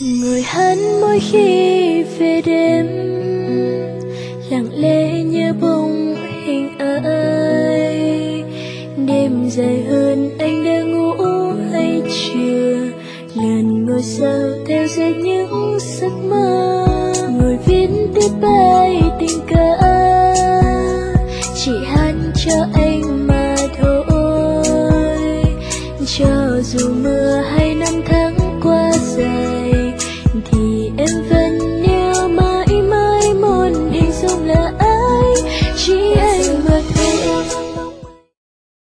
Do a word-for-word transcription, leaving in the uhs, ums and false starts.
Ngồi hát mỗi khi về đêm, lặng lẽ nhớ bóng hình ai. Đêm dài hơn anh đã ngủ hay chưa, lần ngồi sao theo dõi những giấc mơ. Ngồi viết tiếp bài